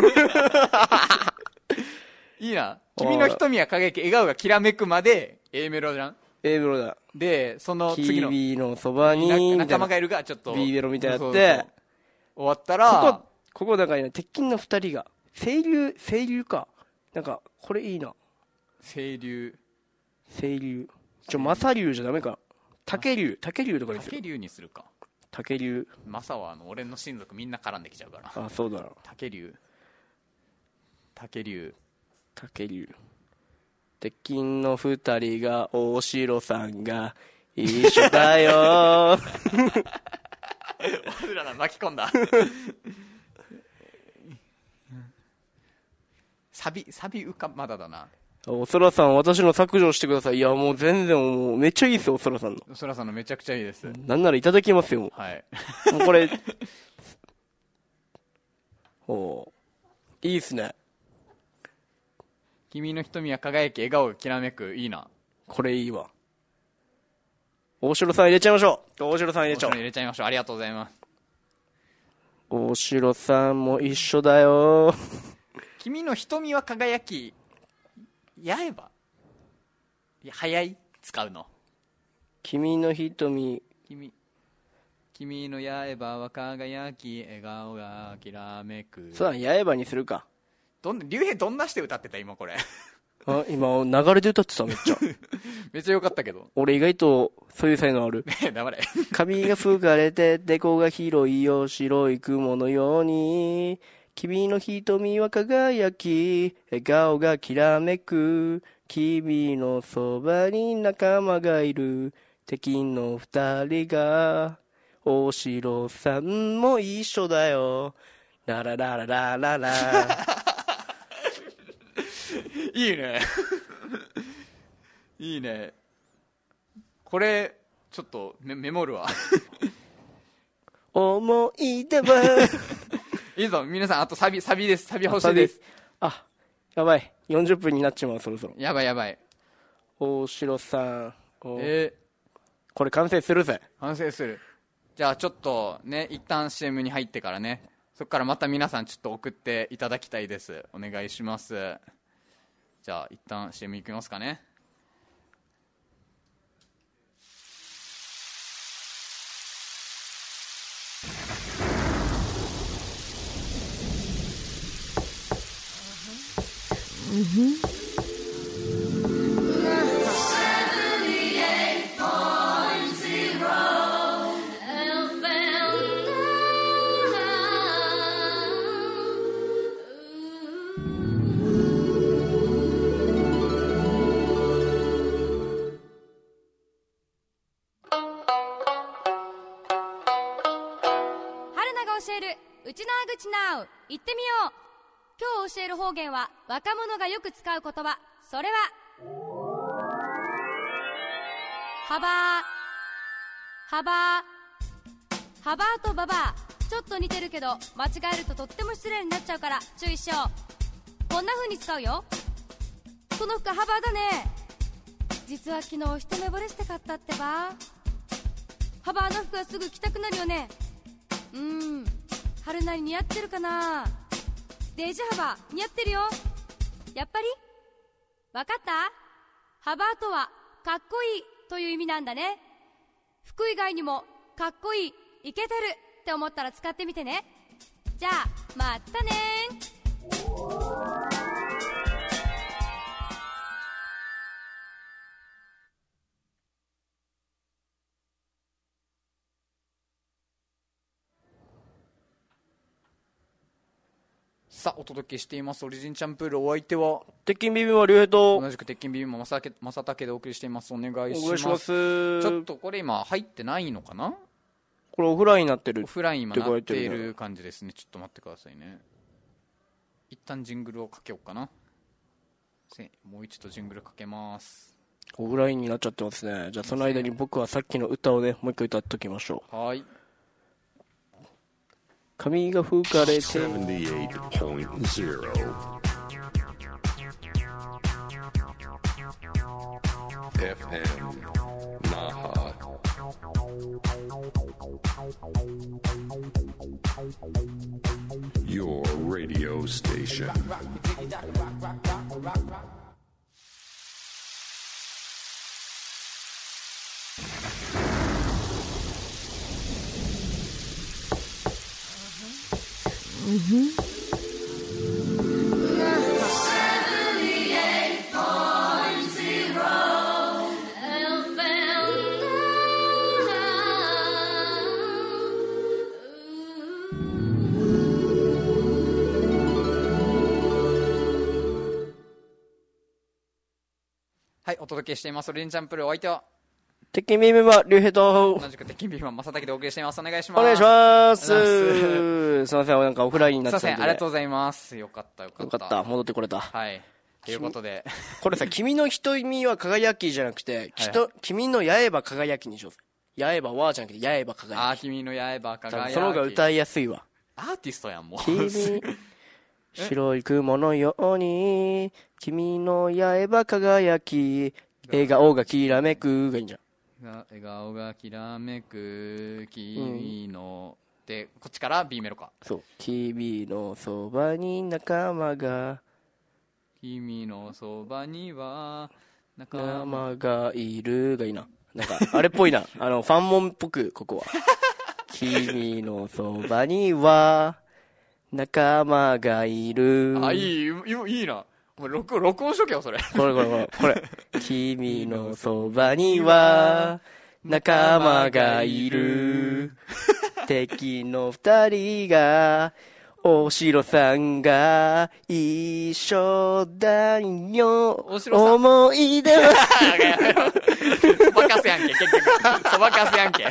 いいな。君の瞳は輝き笑顔がきらめくまで A メロじゃん。 A メロだ。 でその次の君のそばに仲間がいるがちょっと B メロみたいなやって、 そうそうそう終わったらここここだからね、鉄筋の二人が清流、清流か、なんかこれいいな。 清流清流ちょ正流じゃダメか、竹流、竹流とかにする。 竹流にするか。 竹流、 マサはあの俺の親族みんな絡んできちゃうから。 あ、そうだな。 竹流竹流竹流、鉄筋の二人が大城さんが一緒だよ。 俺らな巻き込んだ。サビサビ浮かまだだな。 おそらさん、私の削除してください。いや、もう全然もうめっちゃいいですよ、おそらさんの。 そらさんのめちゃくちゃいいです。 なんならいただきますよ、もう。 はい。 もうこれ、おいいっすね。 君の瞳は輝き笑顔がきらめく、いいな。 これいいわ。大城さん入れちゃいましょう。大城さん入れちゃおう。 入れちゃいましょう。ありがとうございます。 大城さんも一緒だよ。 君の瞳は輝きやえばいや早い使うの。 君の瞳、 君君のやえばは輝き笑顔がきらめく。 そうだ、八重歯にするか。 どん竜兵どんなして歌ってた今これ。 あ、今流れで歌ってた、めっちゃ。 めっちゃ良かったけど。 俺意外とそういう才能ある。 ねえ黙れ。 髪が吹かれてデコが広いよ、白い雲のように君の瞳は輝き笑顔がきらめく、君のそばに仲間がいる、敵の二人が大城さんも一緒だよ、ラララララララ。 いいね。いいね。これちょっと メ, メモるわ。 思い出は。 いいぞ皆さん、あとサビサビです。サビ欲しいです。 あ、やばい、よんじゅっぷんになっちまう、そろそろ。 やばいやばい。 大城さん、 えー、 これ完成するぜ。 完成する。じゃあちょっとね、一旦 シーエム に入ってからね、そこからまた皆さんちょっと送っていただきたいです。お願いします。じゃあ一旦 シーエム いきますかね。 うちなーぐちなう言ってみよう。今日教える方言は若者がよく使う言葉。それははばー幅幅とババアちょっと似てるけど間違えるととっても失礼になっちゃうから注意しよう。こんな風に使うよ。その服幅だね。実は昨日一目惚れして買ったってば。幅の服はすぐ着たくなるよね。うーん春なり似合ってるかな。デイジ幅似合ってるよ。やっぱりわかった。幅とはかっこいいという意味なんだね。服以外にもかっこいい、イケてるって思ったら使ってみてね。じゃあまたねー。 さあお届けしていますオリジンチャンプール、お相手は鉄筋ビビンバ竜兵と同じく鉄筋ビビンバ正竹でお送りしています。お願いします。 お願いします。 ちょっとこれ今入ってないのかな。 これオフラインになってる。 オフライン今なっている感じですね。ちょっと待ってくださいね。一旦ジングルをかけようかな。もう一度ジングルかけます。 オフラインになっちゃってますね。じゃあその間に僕はさっきの歌をねもう一回歌っておきましょう。 はい。 髪が吹かれてセブンティーエイトポイントゼロ エフエム Naha Your radio station. はい、お届けしていますオリジンチャンプール、お相手は鉄筋ビビンバ竜兵と同じく鉄筋ビビンバ正竹でお送りしています。お願いします。 お願いします。すいません、なんかオフラインになっちゃったんで。 すいません、ありがとうございます。よかったよかった。 よかった、戻ってこれた。 はい。ということで。 これさ、君の瞳は輝きじゃなくて、きと、君の八重歯輝きにしよう。八重歯はじゃなくて、八重歯輝き。 あー、君の八重歯輝き。 その方が歌いやすいわ。 アーティストやん、もう。 君、白い雲のように、君の八重歯輝き、笑顔がきらめくがいいんじゃん。 笑顔がきらめく君の、うん、でこっちから B メロか。 そう、君のそばに仲間が君のそばには仲間がいるがいいな。なんかあれっぽいな。あのファンモンっぽくここは君のそばには仲間がいる。 あ、いいいいな。もう録録音しとけよそれ。 これこれこれこれ。君のそばには仲間がいる。敵の二人がお城さんが一緒だよ。 お城さん思い出は。 そばかすやんけ結局。そばかすやんけ。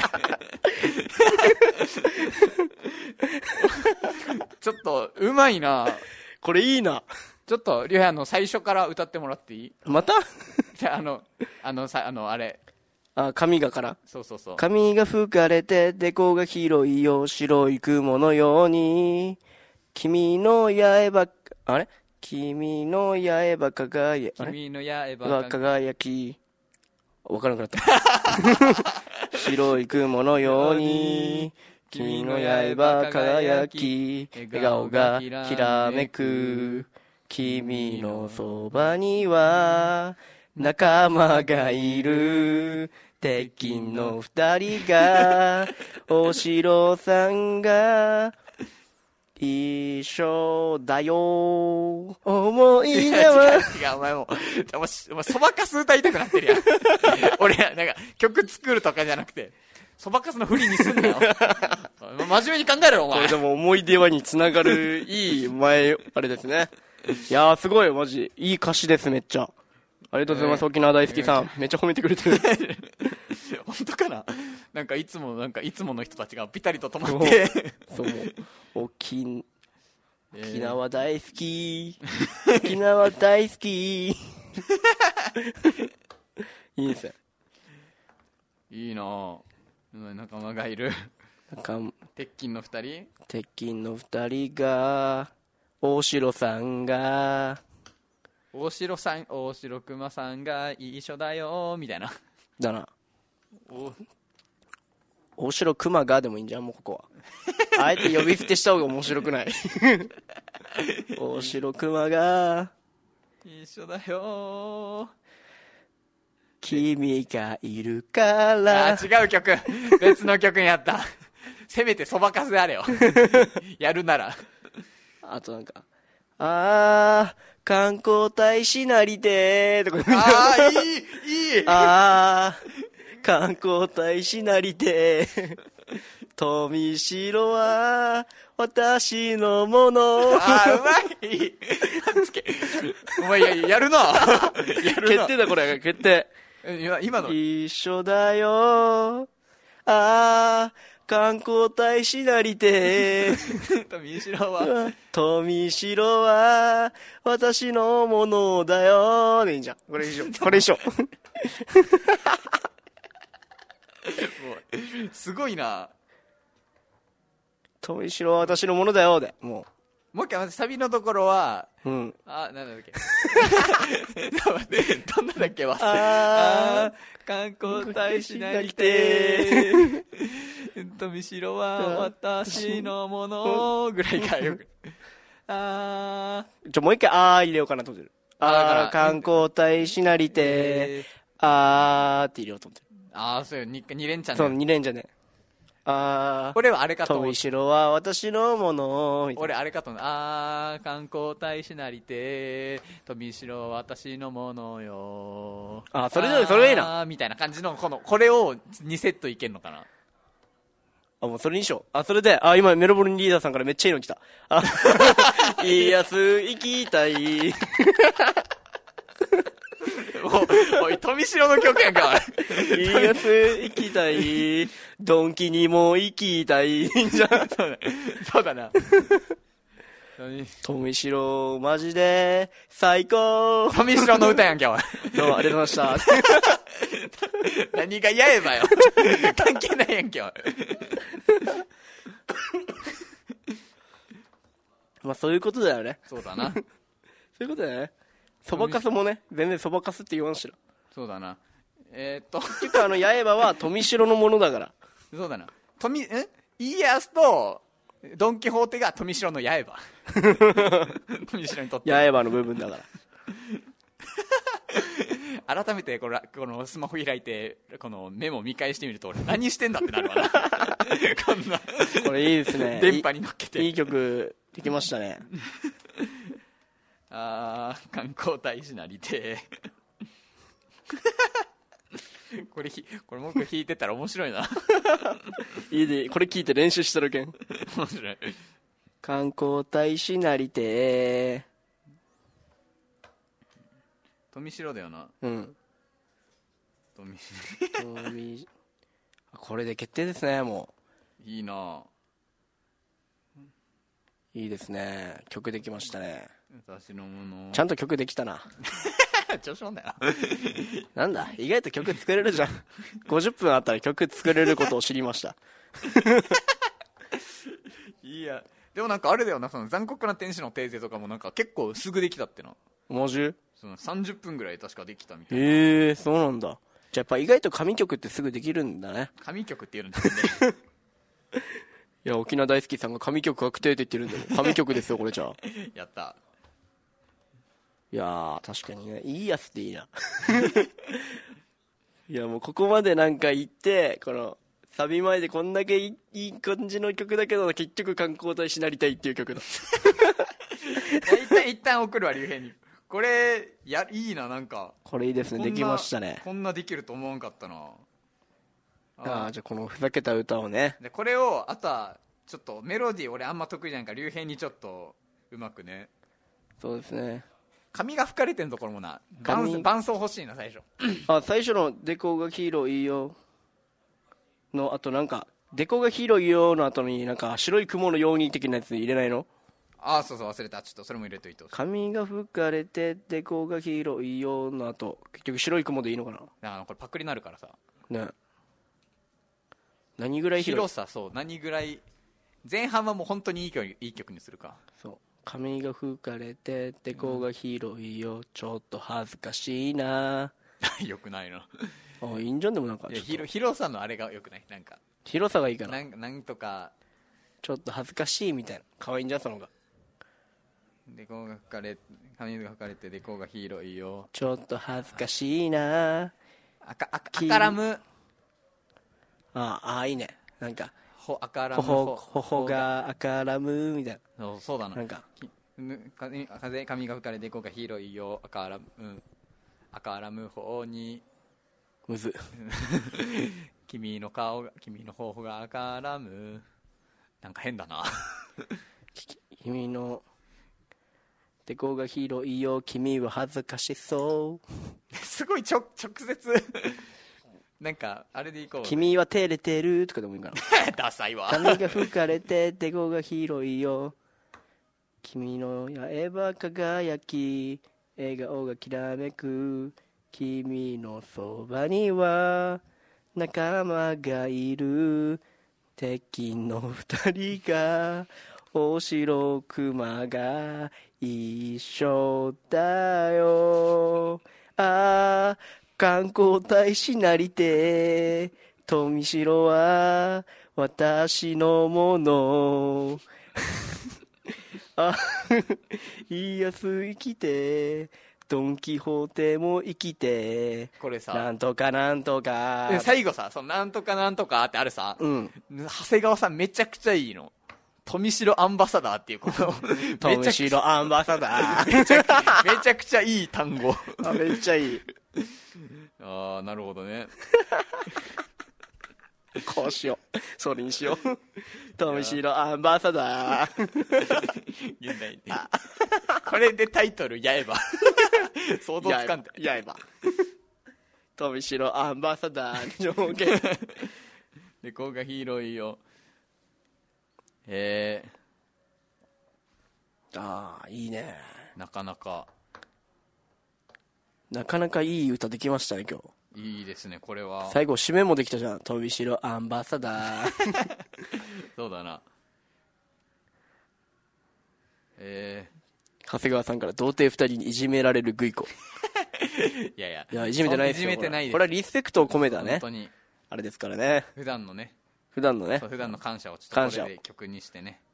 ちょっとうまいな。 これいいな。 ちょっとりょうやの最初から歌ってもらっていい？ また？ じゃああのあのさあのあれ。 あ、髪がから。 そうそうそう。 髪が吹かれてデコが広いよ、白い雲のように。君の八重歯、あれ？君の八重歯輝き。 君の八重歯輝き。わからなくなった。白い雲のように。君の八重歯輝き。笑顔がきらめく。君のそばには仲間がいる。鉄筋の二人がお城さんが一緒だよ。思い出は。 違う、お前もう、お前そばかす歌いたくなってるやん。俺ら、なんか曲作るとかじゃなくて、そばかすの振りにすんなよ。真面目に考えろよ、お前。 これでも思い出はにつながるいい前、あれですね。いやーすごい、マジ。いい歌詞です、めっちゃ。ありがとうございます、えー、沖縄大好きさん。めっちゃ褒めてくれてる。 本当かな。なんかいつも、なんかいつもの人たちがピタリと止まって。 そう。沖、沖縄大好き。沖縄大好き。いいですね。 いいなぁ。 うん仲間がいる。 なんか鉄筋の二人。 鉄筋の二人が大城さんが大城さん、大城熊さんが一緒だよみたいな。 だな。 お大城熊がでもいいんじゃん、もうここは。あえて呼び捨てした方が面白くない？大城熊が一緒だよ。 君がいるかあら。 違う曲。別の曲にやった。せめてそばかすであれよ。やるなら。 あとなんか、あー、観光大使なりてーとか。 ああ、いい、いい。 あー、観光大使なりてー。富城は私のもの。 ああ、うまい。いいつけお前や、やるな。やるな。 決定だ、これ。決定。 今今の。 一緒だよ。あー、観光大使なりてー。 富城は。 富城は私のものだよ。でいいんじゃん。これ以上。これ以上。 すごいな。 富城は私のものだよ。で、ももう一回、まずサビのところは、 う。うん。 あ、なんだっけ。どんなだっけわ。 あー、 観光大使なりてー。富城は私のものぐらいかよく。あちょ、もう一回、あー入れようかなと思ってる。 あだからあー、観光大使なりてー。あーって入れようと思ってる。 ー。あー、そうよ、二二連チャンそう、 ね。 二連じゃね。あー、 俺はあれかと思う富。城は私のものみたいな。 俺あれかと思う。あー、観光大使なりてー。富城は私のものよ。 あそれじゃそれがいいなあーみたいな感じの、この、これをにセットいけんのかな。 あ、もうそれにしよう。あ、それで、あ、今メロボルンリーダーさんからめっちゃいいの来た。あ、家康行きたい。 おい、富城の曲やんか、 家康行きたい。ドンキにも行きたい。じゃん。 そうだな。 富城、マジで、最高。 富城の歌やんけ、おい。 どうもありがとうございました。 何がやえばよ。関係ないやんけ、おい。 まあそういうことだよね。 そうだな。 そういうことだよね。そばかすもね、全然そばかすって言わんしろ。 そうだな。えー、っと、 結構あの、八重歯は富城のものだから。 そうだな。富、え家康と、ドンキホーテが富城の八重歯。富城にとって。 八重歯の部分だから。 改めてこの、このスマホ開いて、このメモ見返してみると、俺何してんだってなるわな。こんな。 これいいですね。 電波に乗っけて。 いいい曲できましたね。 あー、観光大使なりてこれひ、これもう一回弾いてたら面白いな。 いいで、これ聞いて練習してるけん。 面白い。 観光大使なりて富城だよな。 ー。うん。 富城。 富これで決定ですね、もいいな。 う。いいですね。曲できましたね。 私のもの。 ちゃんと曲できたな。 調子乗んだよ。 なんだ、意外と曲作れるじゃん。ごじゅっぷんあったら曲作れることを知りました。 いや。でもなんかあれだよな、その残酷な天使のテーゼとかもなんか結構すぐできたってな。 文字そのさんじゅっぷんぐらい確かできたみたいな。 へえ、そうなんだ。じゃあやっぱ意外と神曲ってすぐできるんだね。 神曲って言うんですね。 いや、沖縄大好きさんが神曲確定って言ってるんだよ。神曲ですよ、これじゃあ。 やった。 いやー、確かにね、いいやつっていいな。いや、もうここまでなんか言って、この、サビ前でこんだけいいいい感じの曲だけど、結局観光大使なりたいっていう曲だ。 一旦、一旦送るわ、竜兵に。これ、や、いいな、なんか。 これいいですね、できましたね。 こんなできると思わんかったな。 ああ、じゃあこのふざけた歌をね。 で、これを、あとは、ちょっとメロディー俺あんま得意じゃんから、竜兵にちょっと、うまくね。 そうですね。 髪が吹かれてんところもな、 髪伴伴奏欲しいな、最初。 あ、最初のデコが黄色いよの、あとなんか、デコが黄色いよの後になんか白い雲のように的なやつ入れないの？ ああ、そうそう、忘れた。ちょっとそれも入れといてほしい。 髪が吹かれてデコが黄色いよの後、結局白い雲でいいのかな？ あの、これパクリになるからさ。 ね。 何ぐらい広い？ 広さ、そう何ぐらい。前半はもう本当にいい曲、いい曲にするか。 そう。髪が吹かれててこが広いよ、ちょっと恥ずかしいな。 よくないの。 あ、いいんじゃん。でもなんかいやちょっと広広さのあれがよくない？なんか広さがいいかな。 なんなんとかちょっと恥ずかしいみたいな。可愛いんじゃんそのが。 でこが吹かれ髪が吹かれてでこが広いよ。 ちょっと恥ずかしいな。 赤赤赤ラム。 ああ、あいいね。なんかほ赤ラムほほほが赤ラムみたいそうそうだな。 な。なんかきぬ風風髪が吹かれてこが広いよ赤ラム、うん、赤ラム方にむず。 君の顔が君の頬が赤ラム。なんか変だな。 君のでこが広いよ、君は恥ずかしそう。 すごいちょ直接。なんかあれでいこう。 君は照れてるとかでもいいかな。 ダサいわ。 髪が吹かれてでこが広いよ、君の八重歯輝き、笑顔がきらめく、君のそばには仲間がいる、敵の二人がお城熊が一緒だよ。あー観光大使なりて、富城は私のもの。あ、家康生きて、ドン・キホーテも生きて、 これさなんとかなんとか。 で最後さ、そのなんとかなんとかってあるさ、 うん。 長谷川さんめちゃくちゃいいの。富城アンバサダーっていうこの富城アンバサダー。 めちゃめちゃくちゃいい単語。 あ、めっちゃいい。 ああ、なるほどね。 こうしよう。それにしよう。富城アンバサダー。 現代に。これでタイトルやえば。想像つかんで。 やえば。富城アンバサダーの上限。 で、こうが広いよ。へえ。 ああ、いいね。 なかなか。 なかなかいい歌できましたね、今日。 いいですね、これは。 最後、締めもできたじゃん。富城アンバサダー。 そうだな。え長谷川さんから童貞二人にいじめられるグイコ。 ー、いやいや。 いや、いじめてないですよ。 いじめてないです。 これはリスペクトを込めたね。 本当に。 あれですからね。 普段のね。 普段のねそう。普段の感謝をちょっと感謝をこれで曲にしてね。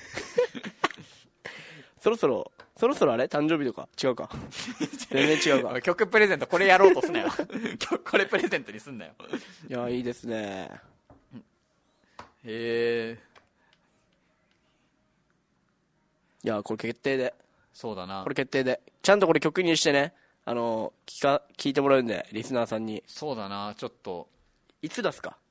そろそろ、そろそろあれ誕生日とか違うか。全然違うか。 曲プレゼントこれやろうとすなよ。曲これプレゼントにすんなよ。 いや、いいですね。 へえ。 いや、これ決定で。 そうだな。 これ決定で。ちゃんとこれ曲にしてね、あの、聞か、聞いてもらうんで、リスナーさんに。 そうだな、ちょっと。 いつ出すか。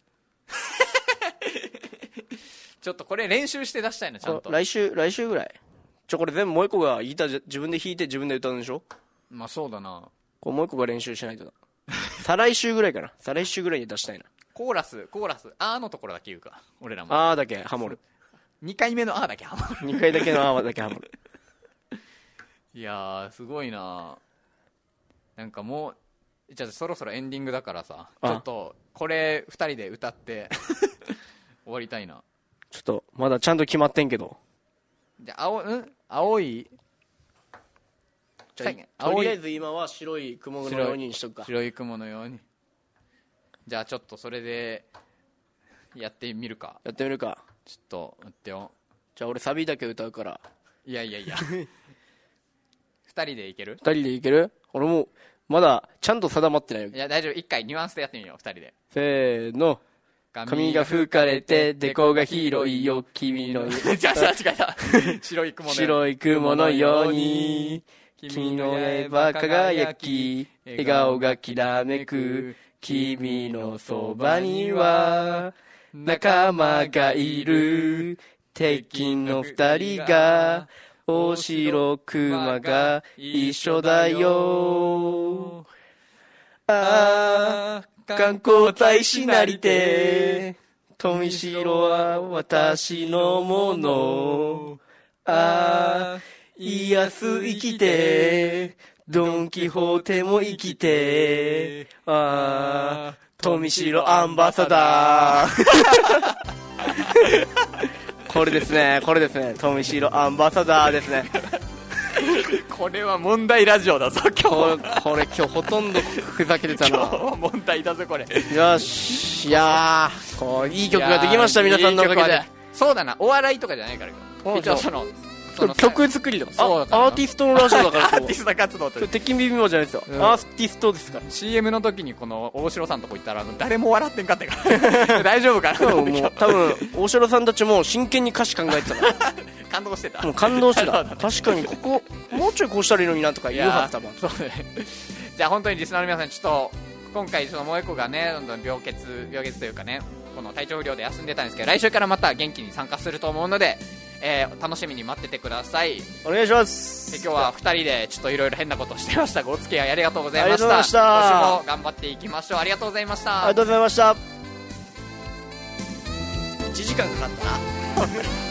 ちょっとこれ練習して出したいな、ちゃんと。 来週、来週ぐらい。ちょ、これ全部もう一個がギター自分で弾いて自分で歌うんでしょ。 まあそうだな。 こうもう一個が練習しないとだ。再来週ぐらいかな。再来週ぐらいに出したいな。 コーラス、コーラス、あーのところだけ言うか。俺らも。 あーだけハモる。 にかいめのあーだけハモる。 にかいだけのあーだけハモる。 いやー、すごいな。なんかもう、じゃあそろそろエンディングだからさ、ちょっと、これふたりで歌って、終わりたいな。 ちょっと、まだちゃんと決まってんけど。 じゃあ、青、ん青い、 じゃあ、とりあえず今は白い雲のようにしとくか。 白い雲のように。じゃあちょっとそれで、やってみるか。 やってみるか。 ちょっと、待ってよ。 じゃあ俺サビだけ歌うから。 いやいやいや。二人でいける？ 二人でいける？俺も、まだ、ちゃんと定まってないよ。 いや、大丈夫。一回ニュアンスでやってみよう、二人で。 せーの。髪が吹かれて、デコが広いよ、君の。 じゃあ、間違えた。白い雲のように。 白い雲のように、君の刃輝き、笑顔がきらめく、君のそばには、仲間がいる、敵の二人が、お城熊が一緒だよ。ああ、観光大使なりて、富城は私のもの。ああ、家康生きて、ドンキホーテも生きて、ああ、 トミシロアンバサダーこれですね、これですね、トミシロアンバサダーですね。 これは問題ラジオだぞ今こ日。 れこれ今日ほとんどふざけてた今な。 日は問題だぞこれ。 よし、いやー、こういい曲ができました、皆さんのおかげで。 そうだな、お笑いとかじゃないからうん一応そのその曲作りとか、 そうだからあアーティストのラジオだからアーティスト活動と今日敵微妙じゃないですよ、 うんアーティストですから。 シーエム の時にこの大城さんとこ行ったら誰も笑ってんかってから大丈夫かなと多分思って今もう多分大城さんたちも真剣に歌詞考えてたから日感動してた。 もう感動してたなるほど確かにここもうちょいこうしたらいいのになとか言うはずだもん。 そうね。じゃあ本当にリスナーの皆さん、ちょっと今回その萌子がねどんどん病欠病欠というかねこの体調不良で休んでたんですけど、来週からまた元気に参加すると思うので、えー楽しみに待っててください。 お願いします。 で今日はふたりでちょっといろいろ変なことをしてましたが、お付き合いありがとうございました。 ありがとうございました今週も頑張っていきましょう。ありがとうございました。 ありがとうございました。いちじかんかかったな